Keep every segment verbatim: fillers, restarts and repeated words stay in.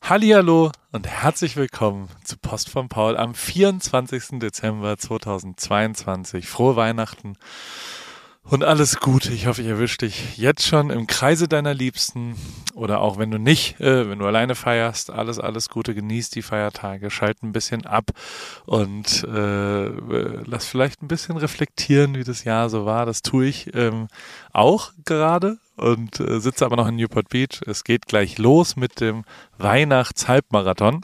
Hallihallo und herzlich willkommen zu Post von Paul am vierundzwanzigsten Dezember zweitausendzweiundzwanzig. Frohe Weihnachten und alles Gute. Ich hoffe, ich erwische dich jetzt schon im Kreise deiner Liebsten oder auch wenn du nicht, äh, wenn du alleine feierst. Alles, alles Gute. Genieß die Feiertage, schalt ein bisschen ab und äh, lass vielleicht ein bisschen reflektieren, wie das Jahr so war. Das tue ich ähm, auch gerade. Und äh, sitze aber noch in Newport Beach. Es geht gleich los mit dem Weihnachts-Halbmarathon.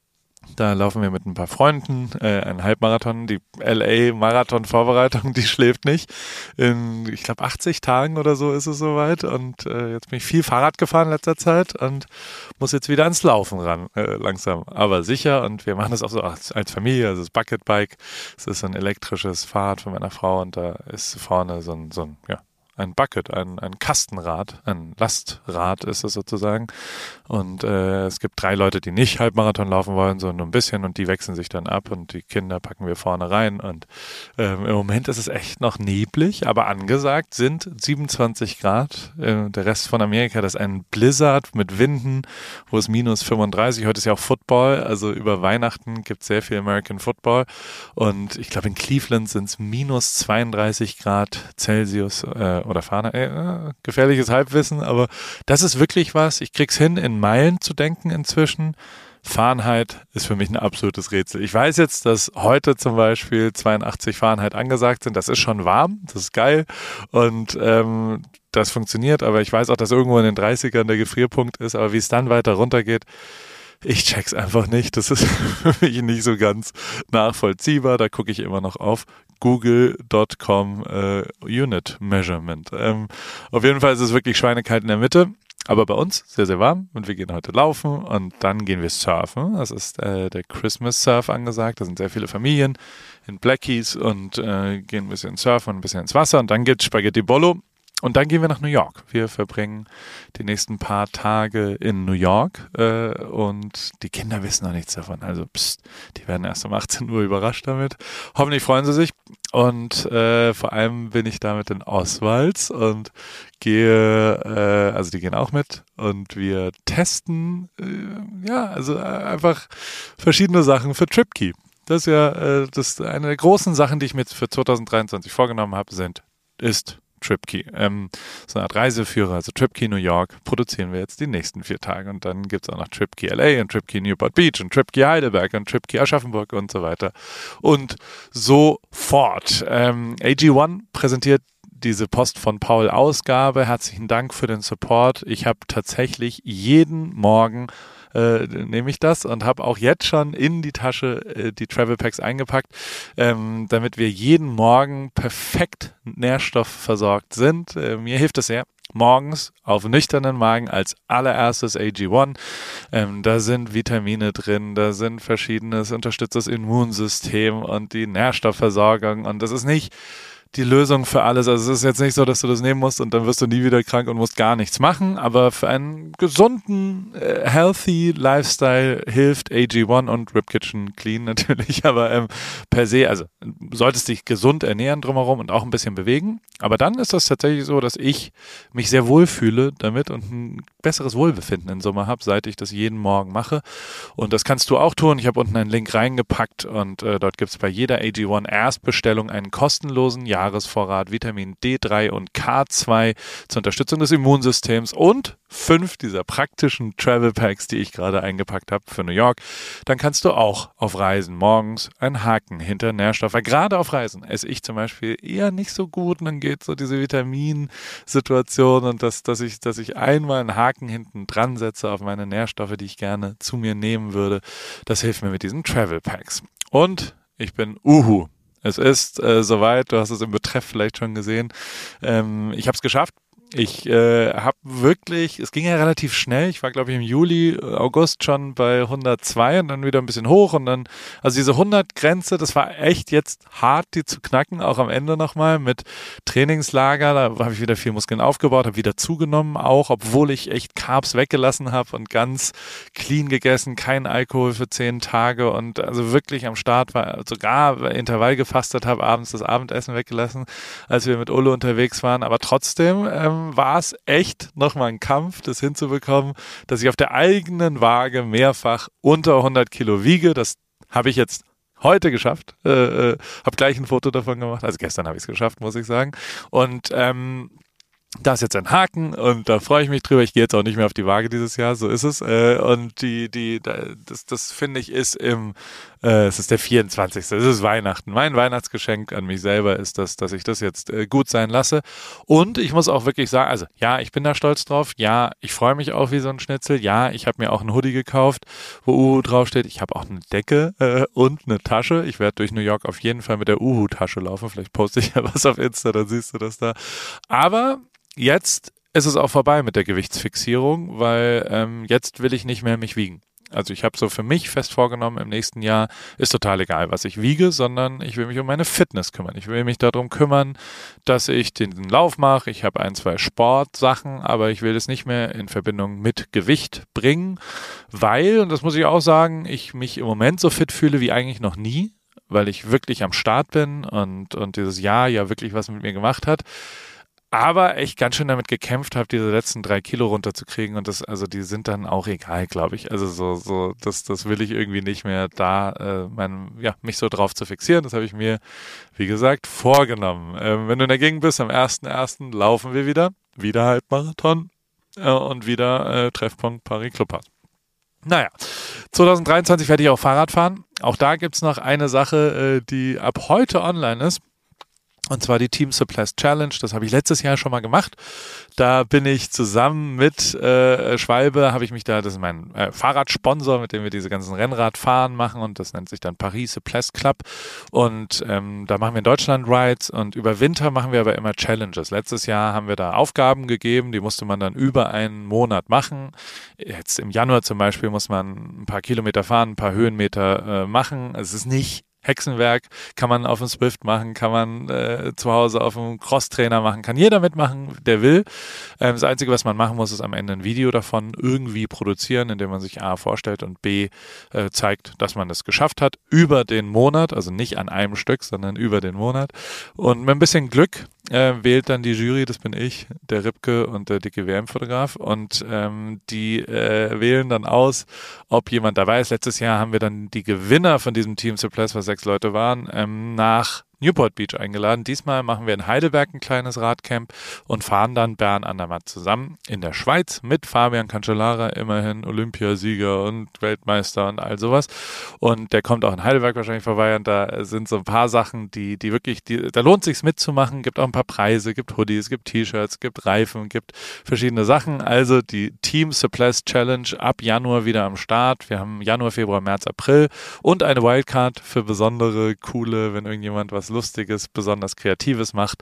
Da laufen wir mit ein paar Freunden äh, einen Halbmarathon. Die L A-Marathon-Vorbereitung, die schläft nicht. In, ich glaube, achtzig Tagen oder so ist es soweit. Und äh, jetzt bin ich viel Fahrrad gefahren in letzter Zeit und muss jetzt wieder ans Laufen ran, äh, langsam. Aber sicher. Und wir machen das auch so als, als Familie. Also das Bucket Bike. Es ist so ein elektrisches Fahrrad von meiner Frau und da ist vorne so ein, so ein ja, ein Bucket, ein, ein Kastenrad, ein Lastrad ist es sozusagen. Und äh, es gibt drei Leute, die nicht Halbmarathon laufen wollen, sondern nur ein bisschen und die wechseln sich dann ab und die Kinder packen wir vorne rein. Und ähm, im Moment ist es echt noch neblig, aber angesagt sind siebenundzwanzig Grad. Äh, der Rest von Amerika, das ist ein Blizzard mit Winden, wo es minus fünfunddreißig, heute ist ja auch Football, also über Weihnachten gibt es sehr viel American Football. Und ich glaube in Cleveland sind es minus zweiunddreißig Grad Celsius äh, oder Fahrenheit, äh, gefährliches Halbwissen, aber das ist wirklich was. Ich krieg's hin, in Meilen zu denken inzwischen. Fahrenheit ist für mich ein absolutes Rätsel. Ich weiß jetzt, dass heute zum Beispiel zweiundachtzig Fahrenheit angesagt sind. Das ist schon warm, das ist geil und ähm, das funktioniert, aber ich weiß auch, dass irgendwo in den dreißigern der Gefrierpunkt ist, aber wie es dann weiter runtergeht, ich check's einfach nicht. Das ist für mich nicht so ganz nachvollziehbar. Da gucke ich immer noch auf google Punkt com äh, Unit Measurement. Ähm, auf jeden Fall ist es wirklich schweinekalt in der Mitte. Aber bei uns sehr, sehr warm und wir gehen heute laufen und dann gehen wir surfen. Das ist äh, der Christmas Surf angesagt. Da sind sehr viele Familien in Blackies und äh, gehen ein bisschen surfen und ein bisschen ins Wasser und dann gibt's Spaghetti Bollo. Und dann gehen wir nach New York. Wir verbringen die nächsten paar Tage in New York äh, und die Kinder wissen noch nichts davon. Also pst, die werden erst um achtzehn Uhr überrascht damit. Hoffentlich freuen sie sich. Und äh, vor allem bin ich da mit den Oswalds und gehe, äh, also die gehen auch mit und wir testen, äh, ja, also äh, einfach verschiedene Sachen für TripKey. Das ist ja äh, das eine der großen Sachen, die ich mir für zweitausenddreiundzwanzig vorgenommen habe, sind, ist TripKey. Ähm, so eine Art Reiseführer, also TripKey New York, produzieren wir jetzt die nächsten vier Tage und dann gibt es auch noch TripKey L A und TripKey Newport Beach und TripKey Heidelberg und TripKey Aschaffenburg und so weiter und so fort. Ähm, A G eins präsentiert diese Post von Paul Ausgabe. Herzlichen Dank für den Support. Ich habe tatsächlich jeden Morgen Äh, nehme ich das und habe auch jetzt schon in die Tasche äh, die Travel Packs eingepackt, ähm, damit wir jeden Morgen perfekt nährstoffversorgt sind. Äh, mir hilft es sehr. Morgens auf nüchternen Magen als allererstes A G eins. Ähm, da sind Vitamine drin, da sind verschiedenes, unterstützt das Immunsystem und die Nährstoffversorgung und das ist nicht die Lösung für alles. Also es ist jetzt nicht so, dass du das nehmen musst und dann wirst du nie wieder krank und musst gar nichts machen, aber für einen gesunden, äh, healthy Lifestyle hilft A G eins und Rib Kitchen Clean natürlich, aber ähm, per se, also solltest dich gesund ernähren drumherum und auch ein bisschen bewegen, aber dann ist das tatsächlich so, dass ich mich sehr wohl fühle damit und ein besseres Wohlbefinden in Summe habe, seit ich das jeden Morgen mache und das kannst du auch tun. Ich habe unten einen Link reingepackt und äh, dort gibt es bei jeder A G eins Erstbestellung einen kostenlosen Jahresvorrat Vitamin D drei und K zwei zur Unterstützung des Immunsystems und fünf dieser praktischen Travel Packs, die ich gerade eingepackt habe für New York. Dann kannst du auch auf Reisen morgens einen Haken hinter Nährstoffe. Gerade auf Reisen esse ich zum Beispiel eher nicht so gut und dann geht so diese Vitaminsituation und das, dass ich, dass ich einmal einen Haken hinten dran setze auf meine Nährstoffe, die ich gerne zu mir nehmen würde. Das hilft mir mit diesen Travel Packs. Und ich bin Uhu. Es ist äh, soweit, du hast es im Betreff vielleicht schon gesehen. Ähm, ich habe es geschafft. Ich äh, habe wirklich, es ging ja relativ schnell, ich war glaube ich im Juli, August schon bei hundertzwei und dann wieder ein bisschen hoch und dann, also diese hundert-Grenze, das war echt jetzt hart, die zu knacken, auch am Ende nochmal mit Trainingslager, da habe ich wieder viel Muskeln aufgebaut, habe wieder zugenommen auch, obwohl ich echt Carbs weggelassen habe und ganz clean gegessen, kein Alkohol für zehn Tage und also wirklich am Start war, sogar Intervall gefastet habe, abends das Abendessen weggelassen, als wir mit Ulle unterwegs waren, aber trotzdem ähm, ähm, war es echt nochmal ein Kampf, das hinzubekommen, dass ich auf der eigenen Waage mehrfach unter hundert Kilo wiege. Das habe ich jetzt heute geschafft. Äh, äh, habe gleich ein Foto davon gemacht. Also gestern habe ich es geschafft, muss ich sagen. Und ähm, da ist jetzt ein Haken und da freue ich mich drüber. Ich gehe jetzt auch nicht mehr auf die Waage dieses Jahr, so ist es. Äh, und die, die, das, das finde ich ist im, äh, es ist der vierundzwanzigste Es ist Weihnachten. Mein Weihnachtsgeschenk an mich selber ist das, dass ich das jetzt äh, gut sein lasse. Und ich muss auch wirklich sagen, also ja, ich bin da stolz drauf. Ja, ich freue mich auch wie so ein Schnitzel. Ja, ich habe mir auch einen Hoodie gekauft, wo Uhu draufsteht. Ich habe auch eine Decke äh, und eine Tasche. Ich werde durch New York auf jeden Fall mit der Uhu-Tasche laufen. Vielleicht poste ich ja was auf Insta, dann siehst du das da. Aber jetzt ist es auch vorbei mit der Gewichtsfixierung, weil ähm, jetzt will ich nicht mehr mich wiegen. Also ich habe so für mich fest vorgenommen, im nächsten Jahr ist total egal, was ich wiege, sondern ich will mich um meine Fitness kümmern. Ich will mich darum kümmern, dass ich den Lauf mache. Ich habe ein, zwei Sportsachen, aber ich will es nicht mehr in Verbindung mit Gewicht bringen, weil, und das muss ich auch sagen, ich mich im Moment so fit fühle wie eigentlich noch nie, weil ich wirklich am Start bin und, und dieses Jahr ja wirklich was mit mir gemacht hat. Aber echt ganz schön damit gekämpft habe, diese letzten drei Kilo runterzukriegen und das, also die sind dann auch egal, glaube ich. Also so, so, das, das will ich irgendwie nicht mehr da, äh, mein, ja, mich so drauf zu fixieren. Das habe ich mir, wie gesagt, vorgenommen. Ähm, wenn du in der Gegend bist, am ersten ersten laufen wir wieder, wieder Halbmarathon äh, und wieder äh, Treffpunkt Paris-Clubhaus. Naja, zwanzig dreiundzwanzig werde ich auch Fahrrad fahren. Auch da gibt's noch eine Sache, äh, die ab heute online ist. Und zwar die Team Supplies Challenge, das habe ich letztes Jahr schon mal gemacht. Da bin ich zusammen mit äh, Schwalbe, habe ich mich da, das ist mein äh, Fahrradsponsor, mit dem wir diese ganzen Rennradfahren machen und das nennt sich dann Paris Supplies Club. Und ähm, da machen wir in Deutschland Rides und über Winter machen wir aber immer Challenges. Letztes Jahr haben wir da Aufgaben gegeben, die musste man dann über einen Monat machen. Jetzt im Januar zum Beispiel muss man ein paar Kilometer fahren, ein paar Höhenmeter äh, machen. Es ist nicht Hexenwerk, kann man auf dem Swift machen, kann man äh, zu Hause auf dem Crosstrainer machen, kann jeder mitmachen, der will. Ähm, das Einzige, was man machen muss, ist am Ende ein Video davon irgendwie produzieren, indem man sich A vorstellt und B äh, zeigt, dass man das geschafft hat über den Monat, also nicht an einem Stück, sondern über den Monat. Und mit ein bisschen Glück äh, wählt dann die Jury, das bin ich, der Ripke und der dicke W M-Fotograf und ähm, die äh, wählen dann aus, ob jemand dabei ist. Letztes Jahr haben wir dann die Gewinner von diesem Team Supplies, was sechs Leute waren, ähm, nach Newport Beach eingeladen. Diesmal machen wir in Heidelberg ein kleines Radcamp und fahren dann Bern Andermatt zusammen in der Schweiz mit Fabian Cancellara, immerhin Olympiasieger und Weltmeister und all sowas. Und der kommt auch in Heidelberg wahrscheinlich vorbei und da sind so ein paar Sachen, die, die wirklich, die, da lohnt sich's mitzumachen. Gibt auch ein paar Preise, gibt Hoodies, gibt T-Shirts, gibt Reifen, gibt verschiedene Sachen. Also die Team Supplies Challenge ab Januar wieder am Start. Wir haben Januar, Februar, März, April und eine Wildcard für besondere, coole, wenn irgendjemand was Lustiges, besonders Kreatives macht.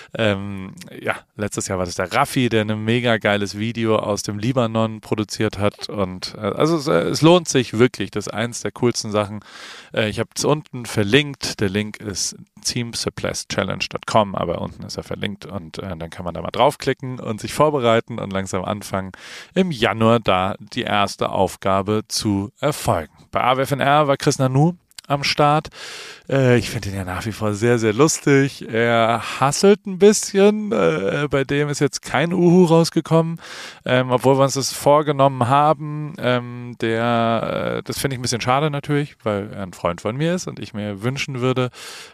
Ähm, ja, letztes Jahr war das der Raffi, der ein mega geiles Video aus dem Libanon produziert hat und äh, also es, es lohnt sich wirklich. Das ist eins der coolsten Sachen. Äh, ich habe es unten verlinkt. Der Link ist team supplies challenge dot com, aber unten ist er verlinkt und äh, dann kann man da mal draufklicken und sich vorbereiten und langsam anfangen, im Januar da die erste Aufgabe zu erfolgen. Bei A W F N R war Chris Nanu am Start. Äh, ich finde ihn ja nach wie vor sehr, sehr lustig. Er hasselt ein bisschen. Äh, bei dem ist jetzt kein Uhu rausgekommen, ähm, obwohl wir uns das vorgenommen haben. Ähm, der, äh, das finde ich ein bisschen schade natürlich, weil er ein Freund von mir ist und ich mir wünschen würde,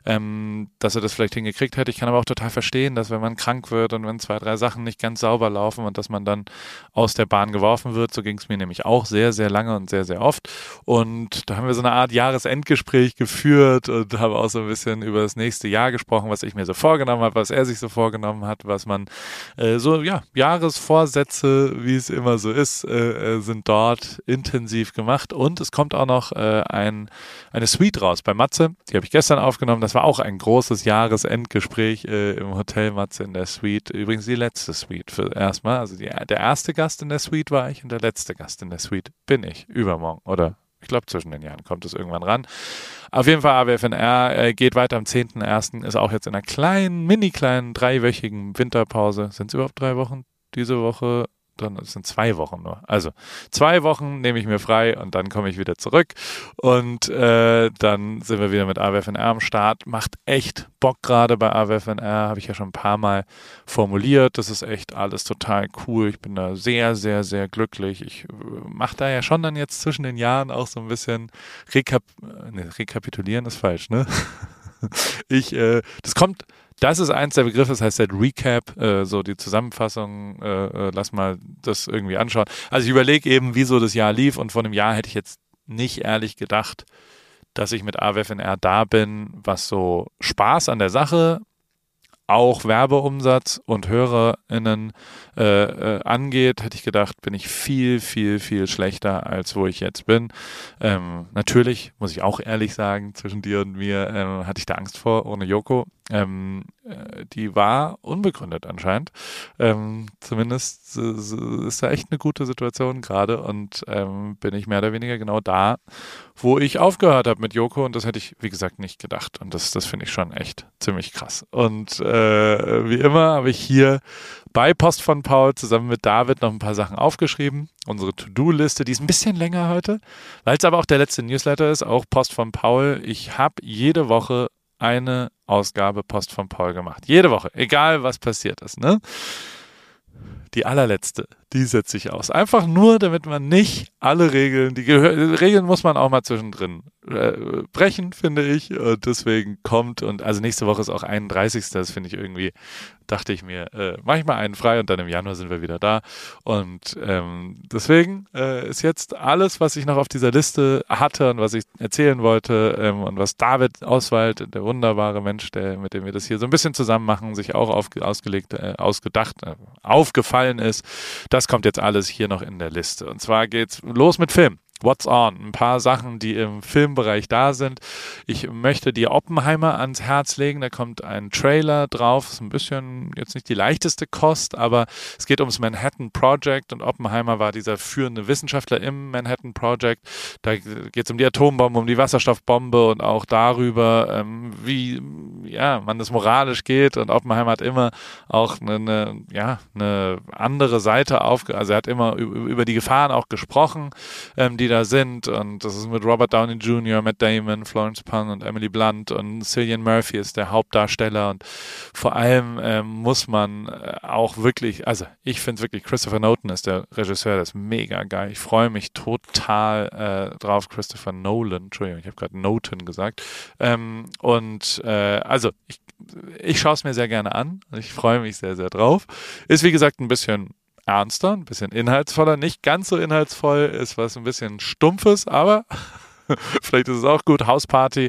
ähm, dass er das vielleicht hingekriegt hätte. Ich kann aber auch total verstehen, dass wenn man krank wird und wenn zwei, drei Sachen nicht ganz sauber laufen und dass man dann aus der Bahn geworfen wird. So ging es mir nämlich auch sehr, sehr lange und sehr, sehr oft. Und da haben wir so eine Art Jahresendgespräch geführt und habe auch so ein bisschen über das nächste Jahr gesprochen, was ich mir so vorgenommen habe, was er sich so vorgenommen hat, was man äh, so, ja, Jahresvorsätze, wie es immer so ist, äh, sind dort intensiv gemacht und es kommt auch noch äh, ein, eine Suite raus bei Matze, die habe ich gestern aufgenommen, das war auch ein großes Jahresendgespräch äh, im Hotel Matze in der Suite, übrigens die letzte Suite für erstmal, also die, der erste Gast in der Suite war ich und der letzte Gast in der Suite bin ich, übermorgen oder ich glaube, zwischen den Jahren kommt es irgendwann ran. Auf jeden Fall, A W F N R äh, geht weiter am zehnten ersten Ist auch jetzt in einer kleinen, mini kleinen, dreiwöchigen Winterpause. Sind es überhaupt drei Wochen? Diese Woche dann es sind zwei Wochen nur. Also zwei Wochen nehme ich mir frei und dann komme ich wieder zurück und äh, dann sind wir wieder mit A W F N R am Start. Macht echt Bock gerade bei A W F N R, habe ich ja schon ein paar Mal formuliert. Das ist echt alles total cool. Ich bin da sehr, sehr, sehr glücklich. Ich äh, mache da ja schon dann jetzt zwischen den Jahren auch so ein bisschen Rekap ne, rekapitulieren ist falsch, ne? Ich, äh, das kommt Das ist eins der Begriffe, das heißt halt Recap, äh, so die Zusammenfassung, äh, äh, lass mal das irgendwie anschauen. Also ich überlege eben, wie so das Jahr lief und vor einem Jahr hätte ich jetzt nicht ehrlich gedacht, dass ich mit A W F N R da bin, was so Spaß an der Sache, auch Werbeumsatz und HörerInnen äh, äh, angeht, hätte ich gedacht, bin ich viel, viel, viel schlechter, als wo ich jetzt bin. Ähm, natürlich, muss ich auch ehrlich sagen, zwischen dir und mir ähm, hatte ich da Angst vor, ohne Yoko. Ähm, äh, die war unbegründet anscheinend. Ähm, zumindest äh, ist da echt eine gute Situation gerade und ähm, bin ich mehr oder weniger genau da, wo ich aufgehört habe mit Yoko und das hätte ich, wie gesagt, nicht gedacht und das, das finde ich schon echt ziemlich krass. Und äh, wie immer habe ich hier bei Post von Paul zusammen mit David noch ein paar Sachen aufgeschrieben. Unsere To-Do-Liste, die ist ein bisschen länger heute, weil es aber auch der letzte Newsletter ist, auch Post von Paul. Ich habe jede Woche eine Ausgabe Post von Paul gemacht. Jede Woche, egal was passiert ist, ne? Die allerletzte, die setze ich aus. Einfach nur, damit man nicht alle Regeln, die Gehör- Regeln muss man auch mal zwischendrin äh, brechen, finde ich. Und deswegen kommt, und also nächste Woche ist auch einunddreißigste Das finde ich irgendwie, dachte ich mir, äh, mach ich mal einen frei und dann im Januar sind wir wieder da. Und ähm, deswegen äh, ist jetzt alles, was ich noch auf dieser Liste hatte und was ich erzählen wollte ähm, und was David Oswald, der wunderbare Mensch, der, mit dem wir das hier so ein bisschen zusammen machen, sich auch auf, ausgelegt, äh, ausgedacht, äh, aufgefallen ist, das kommt jetzt alles hier noch in der Liste. Und zwar geht's los mit Film. What's on? Ein paar Sachen, die im Filmbereich da sind. Ich möchte dir Oppenheimer ans Herz legen. Da kommt ein Trailer drauf. Ist ein bisschen jetzt nicht die leichteste Kost, aber es geht ums Manhattan Project und Oppenheimer war dieser führende Wissenschaftler im Manhattan Project. Da geht es um die Atombombe, um die Wasserstoffbombe und auch darüber, ähm, wie ja, man das moralisch geht. Und Oppenheimer hat immer auch eine, eine, ja, eine andere Seite aufge... Also er hat immer über die Gefahren auch gesprochen, ähm, die da sind und das ist mit Robert Downey Junior, Matt Damon, Florence Pugh und Emily Blunt und Cillian Murphy ist der Hauptdarsteller und vor allem ähm, muss man äh, auch wirklich, also ich finde es wirklich, Christopher Nolan ist der Regisseur, der ist mega geil. Ich freue mich total äh, drauf, Christopher Nolan, Entschuldigung, ich habe gerade Noten gesagt ähm, und äh, also ich, ich schaue es mir sehr gerne an und ich freue mich sehr, sehr drauf. Ist wie gesagt ein bisschen ernster, ein bisschen inhaltsvoller, nicht ganz so inhaltsvoll, ist was ein bisschen Stumpfes, aber vielleicht ist es auch gut. Hausparty,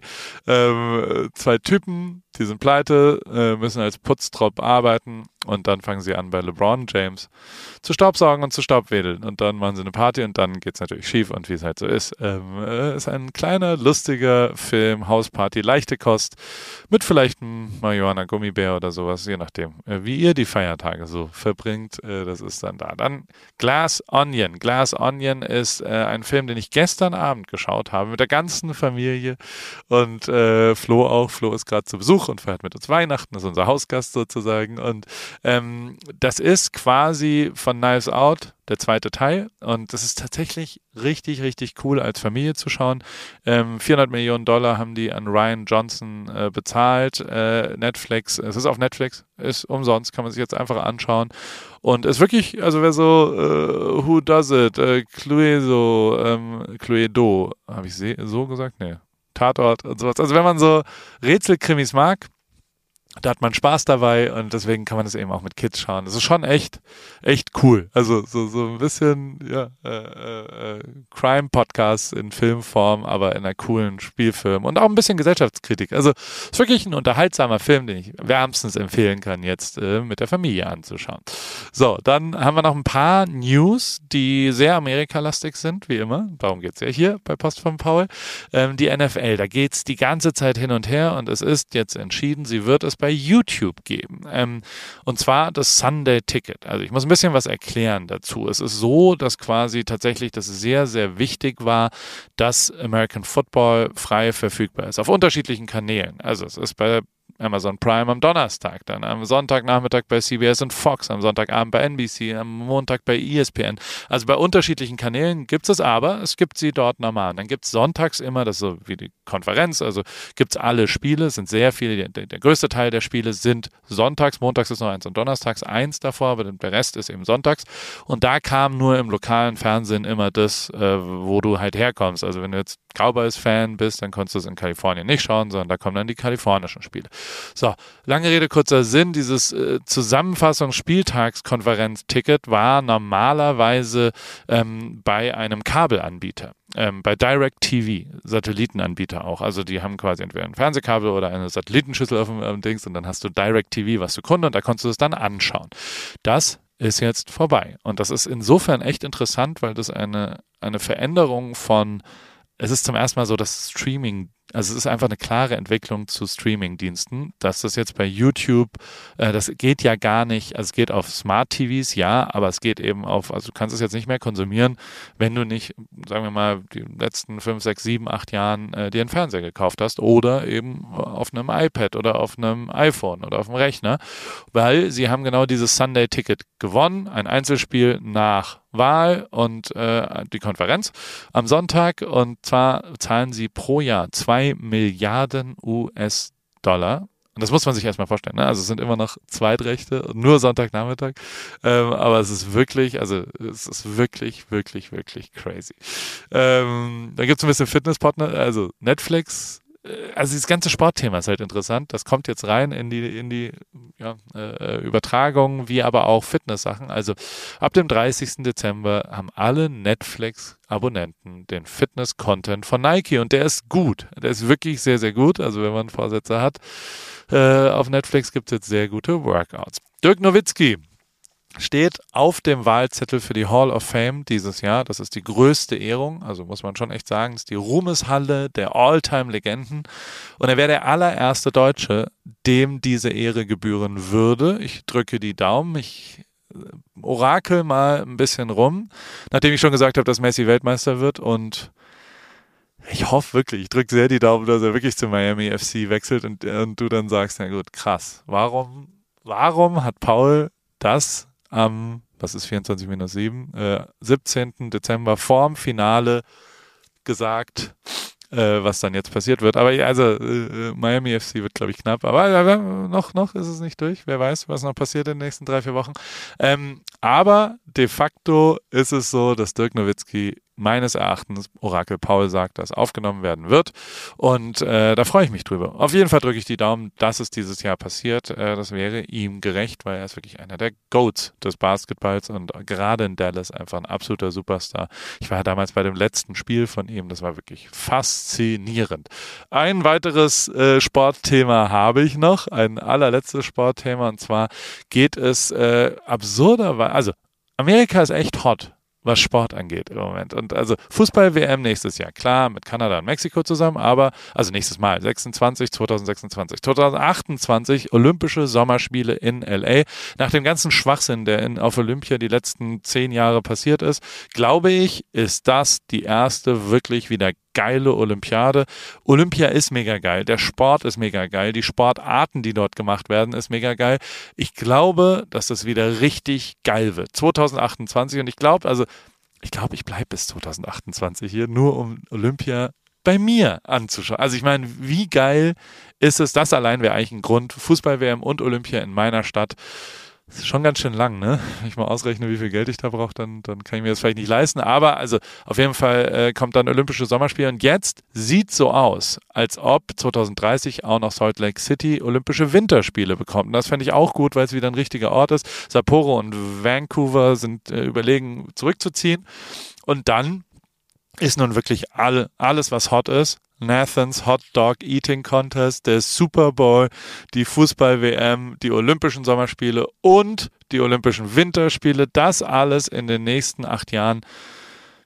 ähm, zwei Typen, die sind pleite, äh, müssen als Putztrupp arbeiten und dann fangen sie an bei LeBron James zu staubsaugen und zu staubwedeln und dann machen sie eine Party und dann geht es natürlich schief und wie es halt so ist. Ähm, äh, ist ein kleiner, lustiger Film, Hausparty, leichte Kost mit vielleicht einem Marihuana-Gummibär oder sowas, je nachdem, äh, wie ihr die Feiertage so verbringt, äh, das ist dann da. Dann Glass Onion. Glass Onion ist äh, ein Film, den ich gestern Abend geschaut habe mit der ganzen Familie und äh, Flo auch. Flo ist gerade zu Besuch und feiert mit uns Weihnachten, ist unser Hausgast sozusagen und ähm, das ist quasi von Knives Out der zweite Teil und das ist tatsächlich richtig, richtig cool als Familie zu schauen. Ähm, vierhundert Millionen Dollar haben die an Rian Johnson äh, bezahlt. Äh, Netflix, es ist auf Netflix, ist umsonst, kann man sich jetzt einfach anschauen und ist wirklich, also wer so äh, Who Does It, äh, Cluedo, ähm, Cluedo, habe ich so gesagt? Nee. Tatort und sowas. Also wenn man so Rätselkrimis mag, da hat man Spaß dabei und deswegen kann man das eben auch mit Kids schauen. Das ist schon echt, echt cool. Also so, so ein bisschen, ja, äh, äh, Crime-Podcast in Filmform, aber in einer coolen Spielfilm und auch ein bisschen Gesellschaftskritik. Also es ist wirklich ein unterhaltsamer Film, den ich wärmstens empfehlen kann, jetzt äh, mit der Familie anzuschauen. So, dann haben wir noch ein paar News, die sehr amerikalastig sind, wie immer. Darum geht es ja hier bei Post von Paul. Ähm, die N F L, da geht es die ganze Zeit hin und her und es ist jetzt entschieden, sie wird es bei YouTube geben. Ähm, und zwar das Sunday Ticket. Also ich muss ein bisschen was erklären dazu. Es ist so, dass quasi tatsächlich das sehr, sehr wichtig war, dass American Football frei verfügbar ist. Auf unterschiedlichen Kanälen. Also es ist bei Amazon Prime am Donnerstag, dann am Sonntagnachmittag bei C B S und Fox, am Sonntagabend bei N B C, am Montag bei E S P N. Also bei unterschiedlichen Kanälen gibt es aber, es gibt sie dort normal. Dann gibt es sonntags immer, das ist so wie die Konferenz, also gibt es alle Spiele, es sind sehr viele, der, der größte Teil der Spiele sind sonntags, montags ist noch eins und donnerstags eins davor, aber der Rest ist eben sonntags. Und da kam nur im lokalen Fernsehen immer das, äh, wo du halt herkommst. Also wenn du jetzt Cowboys-Fan bist, dann konntest du es in Kalifornien nicht schauen, sondern da kommen dann die kalifornischen Spiele. So, lange Rede, kurzer Sinn, dieses äh, Zusammenfassung-Spieltagskonferenz-Ticket war normalerweise ähm, bei einem Kabelanbieter. Ähm, bei DirecTV, Satellitenanbieter auch. Also die haben quasi entweder ein Fernsehkabel oder eine Satellitenschüssel auf dem, auf dem Dings und dann hast du DirecTV, was du Kunde und da konntest du es dann anschauen. Das ist jetzt vorbei. Und das ist insofern echt interessant, weil das eine, eine Veränderung von, es ist zum ersten Mal so, dass Streaming, also es ist einfach eine klare Entwicklung zu Streaming-Diensten, dass das jetzt bei YouTube, äh, das geht ja gar nicht, also es geht auf Smart-T Vs, ja, aber es geht eben auf, also du kannst es jetzt nicht mehr konsumieren, wenn du nicht, sagen wir mal, die letzten fünf, sechs, sieben, acht Jahren äh, dir einen Fernseher gekauft hast oder eben auf einem iPad oder auf einem iPhone oder auf dem Rechner, weil sie haben genau dieses Sunday-Ticket gewonnen, ein Einzelspiel nach Wahl und äh, die Konferenz am Sonntag und zwar zahlen sie pro Jahr zwei Milliarden U S-Dollar. Und das muss man sich erstmal vorstellen, ne? Also es sind immer noch Zweitrechte und nur Sonntagnachmittag, ähm, aber es ist wirklich, also es ist wirklich, wirklich, wirklich crazy. Ähm, da gibt es ein bisschen Fitnesspartner, also Netflix. Also dieses ganze Sportthema ist halt interessant. Das kommt jetzt rein in die in die ja, äh, Übertragung, wie aber auch Fitness-Sachen. Also ab dem dreißigsten Dezember haben alle Netflix-Abonnenten den Fitness-Content von Nike und der ist gut. Der ist wirklich sehr, sehr gut. Also wenn man Vorsätze hat, äh, auf Netflix gibt es jetzt sehr gute Workouts. Dirk Nowitzki steht auf dem Wahlzettel für die Hall of Fame dieses Jahr. Das ist die größte Ehrung, also muss man schon echt sagen, das ist die Ruhmeshalle der All-Time-Legenden. Und er wäre der allererste Deutsche, dem diese Ehre gebühren würde. Ich drücke die Daumen, ich orakel mal ein bisschen rum, nachdem ich schon gesagt habe, dass Messi Weltmeister wird und ich hoffe wirklich, ich drücke sehr die Daumen, dass er wirklich zu Miami F C wechselt und, und du dann sagst, na gut, krass, warum, warum hat Paul das am, was ist vierundzwanzig minus sieben, äh, siebzehnten Dezember vorm Finale gesagt, äh, was dann jetzt passiert wird. Aber ja, also äh, Miami F C wird, glaube ich, knapp. Aber äh, noch, noch ist es nicht durch. Wer weiß, was noch passiert in den nächsten drei, vier Wochen. Ähm, aber de facto ist es so, dass Dirk Nowitzki meines Erachtens, Orakel Paul sagt, dass aufgenommen werden wird. Und äh, da freue ich mich drüber. Auf jeden Fall drücke ich die Daumen, dass es dieses Jahr passiert. Äh, das wäre ihm gerecht, weil er ist wirklich einer der Goats des Basketballs und gerade in Dallas einfach ein absoluter Superstar. Ich war ja damals bei dem letzten Spiel von ihm. Das war wirklich faszinierend. Ein weiteres äh, Sportthema habe ich noch. Ein allerletztes Sportthema. Und zwar geht es äh, absurderweise, also Amerika ist echt hot, was Sport angeht im Moment. Und also Fußball-W M nächstes Jahr, klar, mit Kanada und Mexiko zusammen, aber, also nächstes Mal, sechsundzwanzig, zweitausendsechsundzwanzig, zweitausendachtundzwanzig Olympische Sommerspiele in L A. Nach dem ganzen Schwachsinn, der in, auf Olympia die letzten zehn Jahre passiert ist, glaube ich, ist das die erste wirklich wieder geile Olympiade. Olympia ist mega geil, der Sport ist mega geil, die Sportarten, die dort gemacht werden, ist mega geil. Ich glaube, dass das wieder richtig geil wird. zweitausendachtundzwanzig und ich glaube, also ich glaube, ich bleibe bis zweitausendachtundzwanzig hier, nur um Olympia bei mir anzuschauen. Also ich meine, wie geil ist es, das allein wäre eigentlich ein Grund, Fußball-W M und Olympia in meiner Stadt. Das ist schon ganz schön lang, ne? Wenn ich mal ausrechne, wie viel Geld ich da brauche, dann, dann kann ich mir das vielleicht nicht leisten. Aber also auf jeden Fall äh, kommt dann Olympische Sommerspiele und jetzt sieht so aus, als ob zweitausenddreißig auch noch Salt Lake City Olympische Winterspiele bekommt. Und das fände ich auch gut, weil es wieder ein richtiger Ort ist. Sapporo und Vancouver sind äh, überlegen, zurückzuziehen. Und dann ist nun wirklich all, alles, was hot ist. Nathans Hot Dog Eating Contest, der Super Bowl, die Fußball-W M, die Olympischen Sommerspiele und die Olympischen Winterspiele. Das alles in den nächsten acht Jahren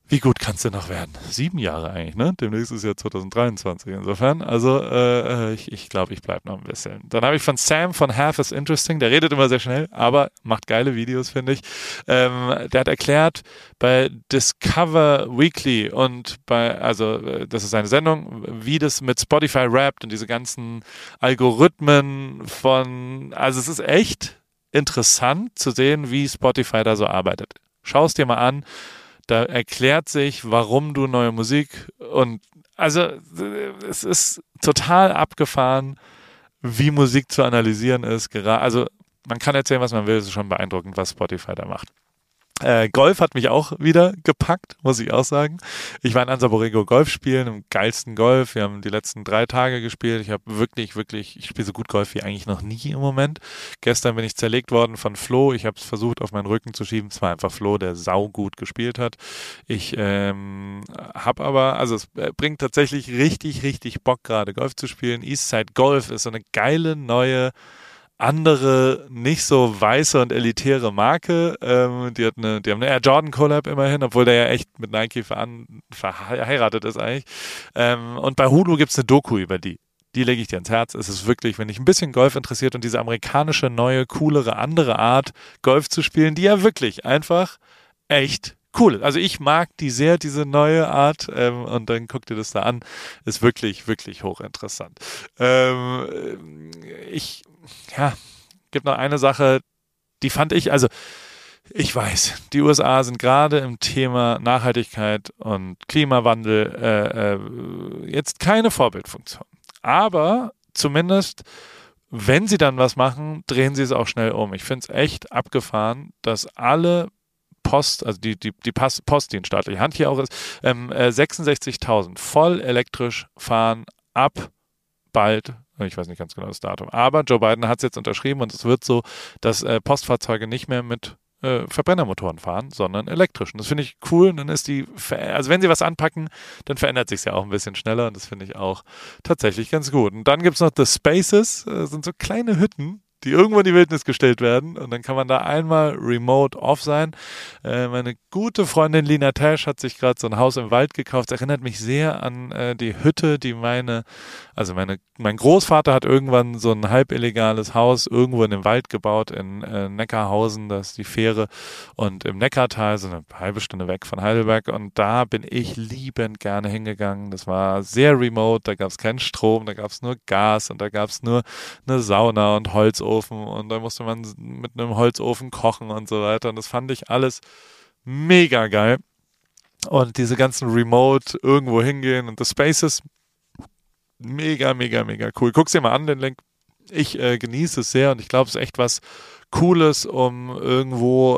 Wie gut kannst du noch werden? Sieben Jahre eigentlich, ne? Demnächst ist ja zwanzig dreiundzwanzig. Insofern, also äh, ich ich glaube, ich bleibe noch ein bisschen. Dann habe ich von Sam von Half is Interesting, der redet immer sehr schnell, aber macht geile Videos, finde ich. Ähm, der hat erklärt, bei Discover Weekly und bei, also äh, das ist eine Sendung, wie das mit Spotify rappt und diese ganzen Algorithmen von, also es ist echt interessant zu sehen, wie Spotify da so arbeitet. Schau es dir mal an. Da erklärt sich, warum du neue Musik und also es ist total abgefahren, wie Musik zu analysieren ist. Gerade, also man kann erzählen, was man will, es ist schon beeindruckend, was Spotify da macht. Äh, Golf hat mich auch wieder gepackt, muss ich auch sagen. Ich war in Ansaborego Golf spielen, im geilsten Golf. Wir haben die letzten drei Tage gespielt. Ich habe wirklich, wirklich, ich spiele so gut Golf wie eigentlich noch nie im Moment. Gestern bin ich zerlegt worden von Flo. Ich habe es versucht, auf meinen Rücken zu schieben. Es war einfach Flo, der saugut gespielt hat. Ich ähm, habe aber, also es bringt tatsächlich richtig, richtig Bock, gerade Golf zu spielen. Eastside Golf ist so eine geile neue andere, nicht so weiße und elitäre Marke. Ähm, die, hat eine, die haben eine Air Jordan Collab immerhin, obwohl der ja echt mit Nike veran, verheiratet ist eigentlich. Ähm, und bei Hulu gibt's eine Doku über die. Die lege ich dir ans Herz. Es ist wirklich, wenn dich ein bisschen Golf interessiert und diese amerikanische, neue, coolere, andere Art, Golf zu spielen, die ja wirklich einfach echt cool ist. Also ich mag die sehr, diese neue Art, ähm, und dann guck dir das da an. Ist wirklich, wirklich hochinteressant. Ähm, ich ja, gibt noch eine Sache, die fand ich, also ich weiß, die U S A sind gerade im Thema Nachhaltigkeit und Klimawandel äh, äh, jetzt keine Vorbildfunktion. Aber zumindest, wenn sie dann was machen, drehen sie es auch schnell um. Ich finde es echt abgefahren, dass alle Post, also die, die, die Post, die in staatlicher Hand hier auch ist, ähm, äh, sechsundsechzigtausend voll elektrisch fahren ab bald, ich weiß nicht ganz genau das Datum, aber Joe Biden hat es jetzt unterschrieben und es wird so, dass äh, Postfahrzeuge nicht mehr mit äh, Verbrennermotoren fahren, sondern elektrisch. Und das finde ich cool. Und dann ist die, also wenn sie was anpacken, dann verändert sich es ja auch ein bisschen schneller und das finde ich auch tatsächlich ganz gut. Und dann gibt es noch The Spaces, äh, sind so kleine Hütten, die irgendwo in die Wildnis gestellt werden und dann kann man da einmal remote off sein. Äh, meine gute Freundin Lina Tesch hat sich gerade so ein Haus im Wald gekauft. Das erinnert mich sehr an äh, die Hütte, die meine, also meine, mein Großvater hat irgendwann so ein halb illegales Haus irgendwo in dem Wald gebaut in äh, Neckarhausen, das ist die Fähre und im Neckartal, so eine halbe Stunde weg von Heidelberg und da bin ich liebend gerne hingegangen. Das war sehr remote, da gab es keinen Strom, da gab es nur Gas und da gab es nur eine Sauna und Holzofen. Und da musste man mit einem Holzofen kochen und so weiter. Und das fand ich alles mega geil. Und diese ganzen Remote irgendwo hingehen und The Spaces, mega, mega, mega cool. Guck's dir mal an, den Link. Ich äh, genieße es sehr und ich glaube, es ist echt was Cooles, um irgendwo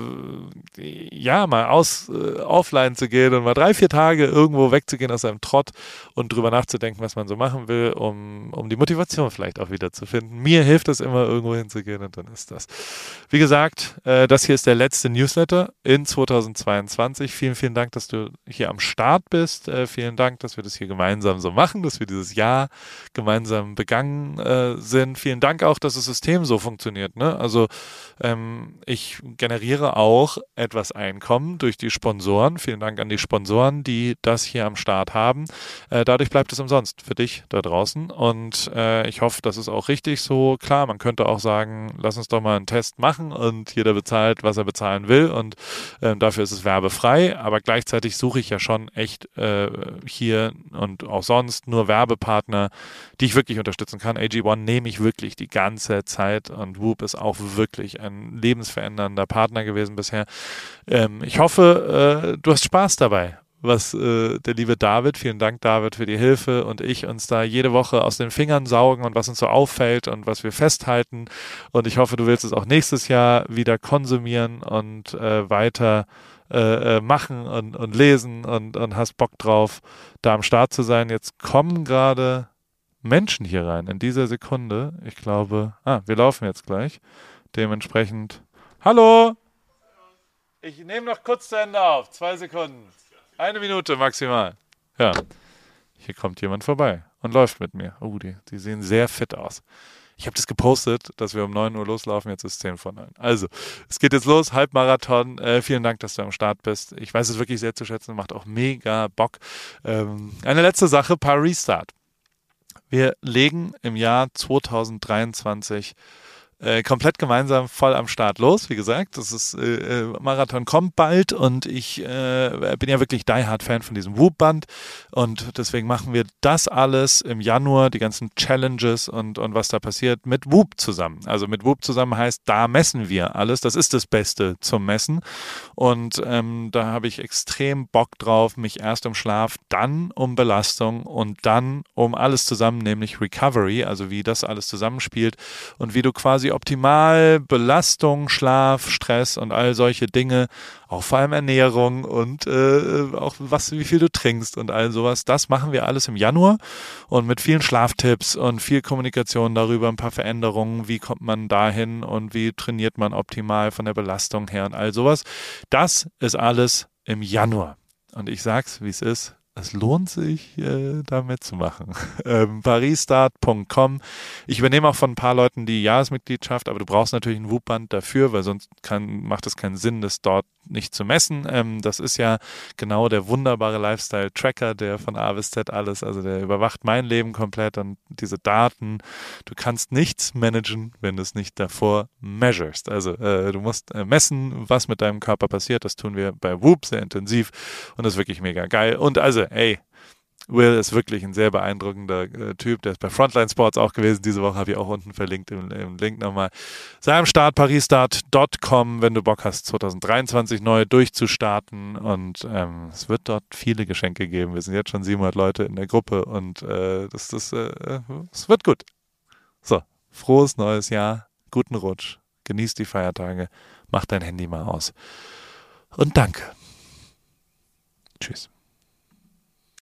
äh, ja mal aus äh, offline zu gehen und mal drei, vier Tage irgendwo wegzugehen aus seinem Trott und drüber nachzudenken, was man so machen will, um, um die Motivation vielleicht auch wieder zu finden. Mir hilft es immer, irgendwo hinzugehen und dann ist das. Wie gesagt, äh, das hier ist der letzte Newsletter in zweitausendzweiundzwanzig. Vielen, vielen Dank, dass du hier am Start bist. Äh, vielen Dank, dass wir das hier gemeinsam so machen, dass wir dieses Jahr gemeinsam begangen äh, sind. Vielen Dank auch, dass das System so funktioniert. Ne? Also ähm, ich generiere auch etwas Einkommen durch die Sponsoren. Vielen Dank an die Sponsoren, die das hier am Start haben. Äh, dadurch bleibt es umsonst für dich da draußen. Und äh, ich hoffe, das ist auch richtig so. Klar, man könnte auch sagen, lass uns doch mal einen Test machen und jeder bezahlt, was er bezahlen will. Und äh, dafür ist es werbefrei. Aber gleichzeitig suche ich ja schon echt äh, hier und auch sonst nur Werbepartner, die ich wirklich unterstützen kann. A G eins nehme ich wirklich die ganze Zeit und Whoop ist auch wirklich ein lebensverändernder Partner gewesen bisher. Ähm, ich hoffe, äh, du hast Spaß dabei, was äh, der liebe David, vielen Dank David für die Hilfe und ich uns da jede Woche aus den Fingern saugen und was uns so auffällt und was wir festhalten und ich hoffe, du willst es auch nächstes Jahr wieder konsumieren und äh, weiter äh, machen und, und lesen und, und hast Bock drauf, da am Start zu sein. Jetzt kommen gerade Menschen hier rein, in dieser Sekunde. Ich glaube, ah, wir laufen jetzt gleich. Dementsprechend, hallo! Ich nehme noch kurz zu Ende auf. Zwei Sekunden. Eine Minute maximal. Ja, hier kommt jemand vorbei und läuft mit mir. Oh, die, die sehen sehr fit aus. Ich habe das gepostet, dass wir um neun Uhr loslaufen, jetzt ist zehn vor neun. Also, es geht jetzt los, Halbmarathon. Äh, vielen Dank, dass du am Start bist. Ich weiß es wirklich sehr zu schätzen, macht auch mega Bock. Ähm, eine letzte Sache, paar Restart. Wir legen im Jahr zweitausenddreiundzwanzig äh, komplett gemeinsam voll am Start los. Wie gesagt, das ist äh, Marathon kommt bald und ich äh, bin ja wirklich Die Hard Fan von diesem Whoop-Band und deswegen machen wir das alles im Januar, die ganzen Challenges und, und was da passiert, mit Whoop zusammen. Also mit Whoop zusammen heißt, da messen wir alles. Das ist das Beste zum Messen und ähm, da habe ich extrem Bock drauf, mich erst im Schlaf, dann um Belastung und dann um alles zusammen, nämlich Recovery, also wie das alles zusammenspielt und wie du quasi optimal Belastung, Schlaf, Stress und all solche Dinge, auch vor allem Ernährung und äh, auch was, wie viel du trinkst und all sowas, das machen wir alles im Januar und mit vielen Schlaftipps und viel Kommunikation darüber, ein paar Veränderungen, wie kommt man dahin und wie trainiert man optimal von der Belastung her und all sowas. Das ist alles im Januar. Und ich sag's, wie es ist. Es lohnt sich, äh, da mitzumachen. ähm, parisstart punkt com. Ich übernehme auch von ein paar Leuten die Jahresmitgliedschaft, aber du brauchst natürlich ein Whoop-Band dafür, weil sonst kann, macht es keinen Sinn, das dort nicht zu messen. Ähm, das ist ja genau der wunderbare Lifestyle-Tracker, der von A bis Z alles, also der überwacht mein Leben komplett und diese Daten. Du kannst nichts managen, wenn du es nicht davor measurest. Also äh, du musst äh, messen, was mit deinem Körper passiert. Das tun wir bei Whoop sehr intensiv und das ist wirklich mega geil. Und also, ey, Will ist wirklich ein sehr beeindruckender äh, Typ. Der ist bei Frontline Sports auch gewesen. Diese Woche habe ich auch unten verlinkt im, im Link nochmal. Sei am Start, parisstart punkt com, wenn du Bock hast, zweitausenddreiundzwanzig neu durchzustarten. Und ähm, es wird dort viele Geschenke geben. Wir sind jetzt schon siebenhundert Leute in der Gruppe und äh, das, das, äh, es wird gut. So, frohes neues Jahr, guten Rutsch, genieß die Feiertage, mach dein Handy mal aus. Und danke. Tschüss.